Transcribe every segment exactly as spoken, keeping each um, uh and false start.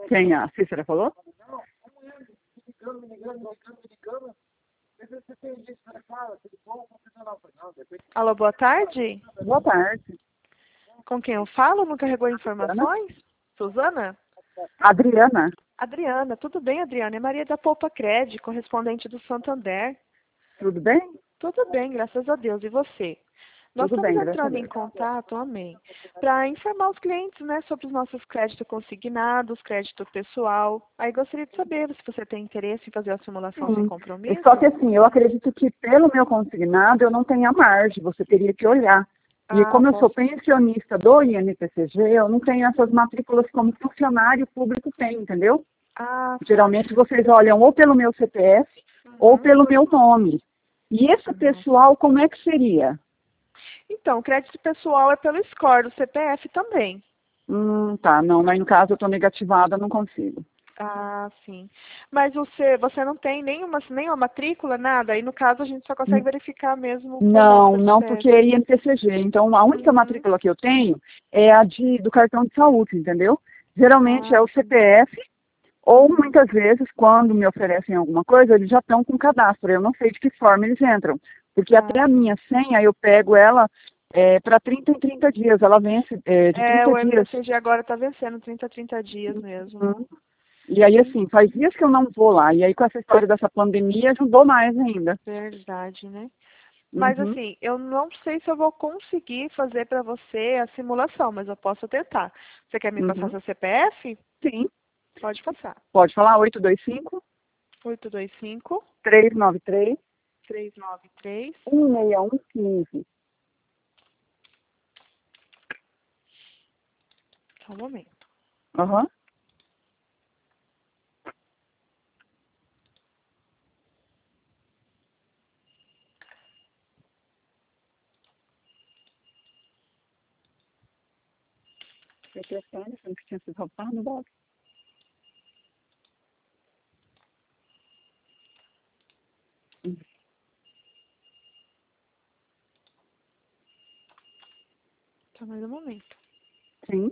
Quem a Cícera falou? Alô, boa tarde. Boa tarde. Com quem eu falo? Não carregou informações? Suzana? Adriana. Adriana, tudo bem, Adriana? É Maria da Poupa Cred, correspondente do Santander. Tudo bem? Tudo bem, graças a Deus. E você? Nós Tudo estamos bem, graças a entrando em Deus. contato, amém, para informar os clientes, né, sobre os nossos créditos consignados, crédito pessoal. Aí gostaria de saber se você tem interesse em fazer a simulação sem Sim. compromisso. Só que assim, eu acredito que pelo meu consignado eu não tenho a margem, você teria que olhar. E Ah, como eu sou posso... pensionista do I N P C G, eu não tenho essas matrículas como funcionário público tem, entendeu? Ah, Geralmente vocês olham ou pelo meu C P F uhum. ou pelo meu nome. E esse Uhum. pessoal, como é que seria? Então, o crédito pessoal é pelo score do C P F também. Hum, tá, não, mas no caso eu estou negativada, não consigo. Ah, sim. Mas você, você não tem nenhuma, nenhuma matrícula, nada? Aí, no caso, a gente só consegue verificar mesmo por Não, data de não, C P F. porque é I N P C G. Então, a única Uhum. matrícula que eu tenho é a de, do cartão de saúde, entendeu? Geralmente Ah, é o C P F, ou muitas vezes, quando me oferecem alguma coisa, eles já estão com cadastro. Eu não sei de que forma eles entram. Porque ah, até a minha senha, eu pego ela é, para trinta em trinta dias. Ela vence é, de é, trinta o dias. M P C G agora está vencendo trinta, trinta dias mesmo. Uhum. E aí, assim, faz dias que eu não vou lá. E aí, com essa história dessa pandemia, ajudou mais ainda. Verdade, né? Mas Uhum. assim, eu não sei se eu vou conseguir fazer para você a simulação, mas eu posso tentar. Você quer me passar Uhum. seu C P F? Sim. Pode passar. Pode falar oito dois cinco, oito dois cinco, três nove três, três nove três. um seis um um cinco. Só um momento. Aham. Eu telefone, falando que tinha sido roubado no box. Só mais um momento. Sim.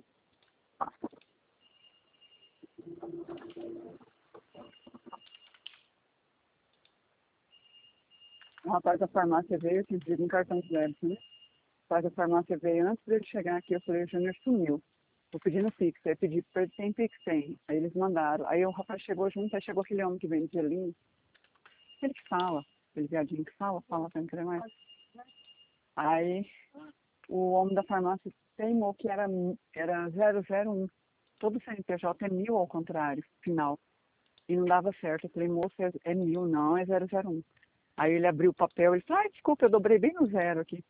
O rapaz da farmácia veio, eu tinha pedido um cartão de débito, né? O rapaz da farmácia veio antes dele chegar aqui, eu falei, o Júnior sumiu. Vou pedir no Pix, aí pedi para ele, tem Pix, tem. Aí eles mandaram. Aí o rapaz chegou junto, aí chegou aquele homem que vende gelinho. Ele que fala, aquele viadinho que fala, fala, pra não querer mais. Aí o homem da farmácia teimou que era, era zero zero um. Todo C N P J é mil ao contrário, final. E não dava certo. Eu falei, moço, é, é mil, não, é zero zero um. Aí ele abriu o papel e disse, ai, desculpa, eu dobrei bem no zero aqui.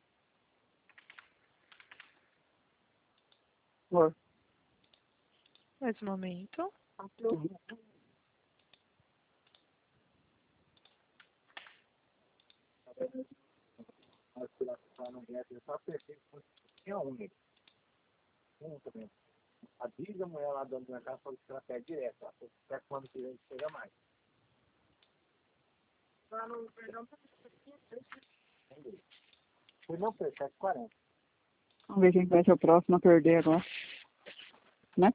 Amor. Mais um momento. Avisa a mulher lá dentro da casa para que ela pede direto, até quando quiser chega mais. Foi não, foi sete e quarenta. Vamos ver quem vai ser o próximo a perder agora. Né?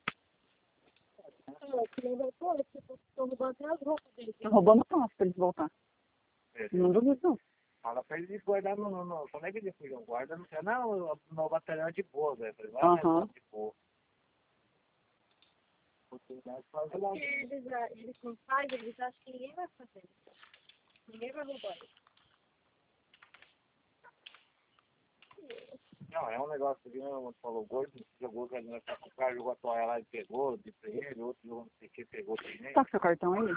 Estão roubando o passo para eles voltar. Não duvido, não. Fala pra eles guardar no, no, no. Como é que eles ficam? Guarda no. Não, no batalhão é de boa, velho. Vai Aham. de boa. Porque Eles, ah, eles não fazem, eles acham que ninguém vai fazer. Ninguém vai roubar isso. não, é um negócio que não falou gordo, jogou que ele com o cara, jogou a toalha lá e pegou, de pra ele, outro jogou não sei o que, pegou também. Tá com seu cartão aí?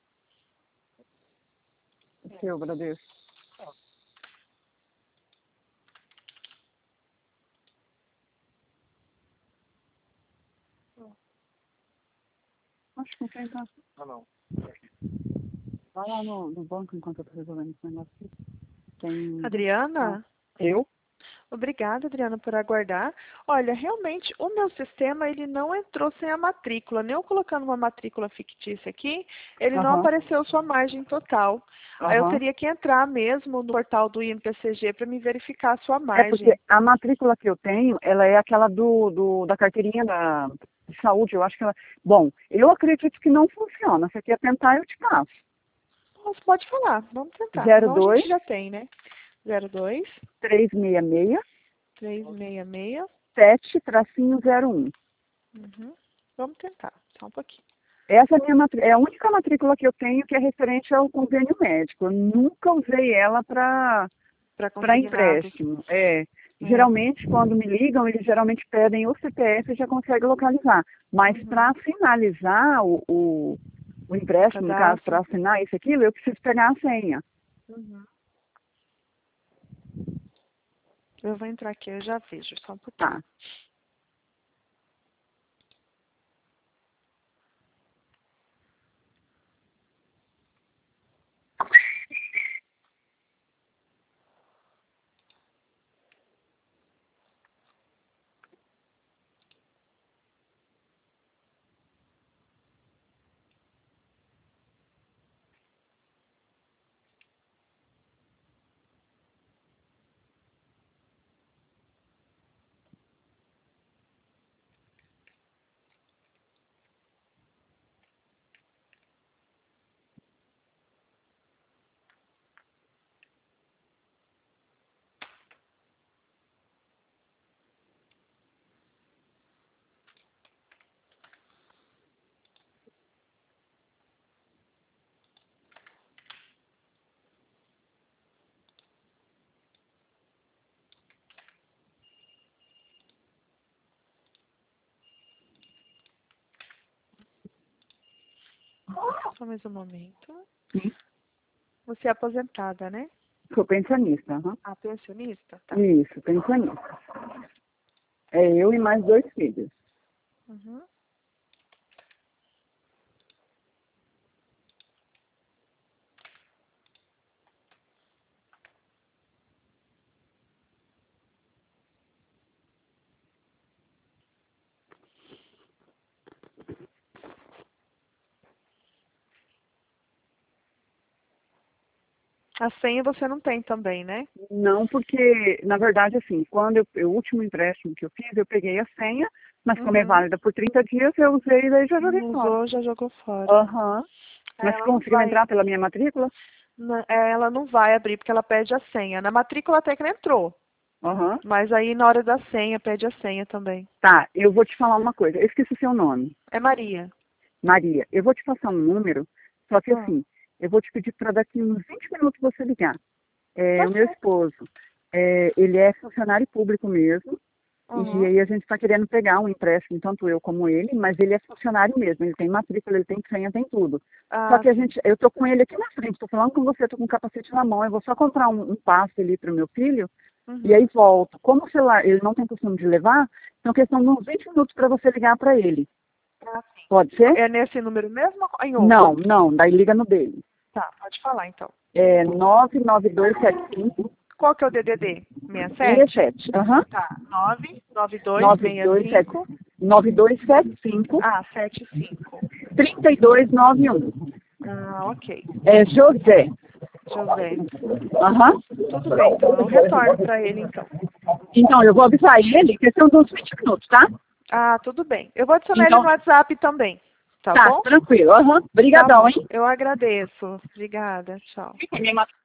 O seu, agradeço. Acho que não tem, tá? Ah, não. Vai lá no, no banco enquanto eu tô resolvendo esse negócio aqui. Tem... Adriana? Eu? Obrigada, Adriana, por aguardar. Olha, realmente, o meu sistema, ele não entrou sem a matrícula. Nem eu colocando uma matrícula fictícia aqui, ele não Aham. apareceu sua margem total. Aí eu Aham. teria que entrar mesmo no portal do I N P C G para me verificar a sua É porque margem. a matrícula que eu tenho, ela é aquela do, do da carteirinha da, de saúde, eu acho que ela... Bom, eu acredito que não funciona. Se você quer tentar, eu te passo. Você pode falar, vamos tentar. zero Então, a dois gente já tem, né? zero dois, três seis seis, três seis seis. sete, tracinho zero um. Uhum. Vamos tentar, só um pouquinho. Essa é a, minha matrí- é a única matrícula que eu tenho que é referente ao convênio médico. Eu nunca usei ela para Para para consignados. empréstimo. É, É. geralmente, quando me ligam, eles geralmente pedem o C P F e já consegue localizar. Mas Uhum. para finalizar o, o, o empréstimo, no caso, Cadastro. para assinar isso e aquilo, eu preciso pegar a senha. Uhum. Eu vou entrar aqui, eu já vejo, só um pouquinho. Tá. Só mais um momento. Sim. Você é aposentada, né? Sou pensionista. Uhum. Ah, pensionista? Tá. Isso, pensionista. É eu e mais dois filhos. Uhum. A senha você não tem também, né? Não, porque, na verdade, assim, quando eu, o último empréstimo que eu fiz, eu peguei a senha, mas como é Uhum. válida por trinta dias, eu usei e daí já joguei Não fora. usou, já jogou fora. Aham. Mas Ela não conseguiu vai. entrar pela minha matrícula? Na- é, Ela não vai abrir porque ela pede a senha. Na matrícula até que ela entrou. Aham. Mas aí na hora da senha, pede a senha também. Tá, eu vou te falar uma coisa. Eu esqueci seu nome. É Maria. Maria, eu vou te passar um número, só que Ah. assim, eu vou te pedir para daqui uns vinte minutos você ligar. É, Tá o meu certo. esposo, é, ele é funcionário público mesmo, Uhum. e aí a gente está querendo pegar um empréstimo, tanto eu como ele, mas ele é funcionário mesmo, ele tem matrícula, ele tem senha, tem tudo. Ah, Só que a sim. gente, eu tô com ele aqui na frente, tô falando com você, tô com o capacete na mão, eu vou só comprar um, um passe ali pro meu filho, Uhum. e aí volto. Como o celular, ele não tem costume de levar, então questão de uns vinte minutos para você ligar para ele. Ah, sim. Pode ser? É nesse número mesmo ou em outro? Não, não, daí liga no dele. Tá, pode falar então. É nove nove dois sete cinco, Qual que é o D D D? sessenta e sessenta sete? e sete. Aham. Tá, nove nove dois nove seis dois sete cinco. nove dois sete cinco, Ah, setenta e cinco. três dois nove um. Ah, ok. É José. José. Aham. Tudo bem, então eu retorno para ele então. Então, eu vou avisar ele, questão de uns vinte minutos, tá? Ah, tudo bem. Eu vou adicionar Então- ele no WhatsApp também. Tá, Tá, bom? tranquilo. Aham. Tá Obrigadão, bom. hein? Eu agradeço. Obrigada. Tchau. Fica, minha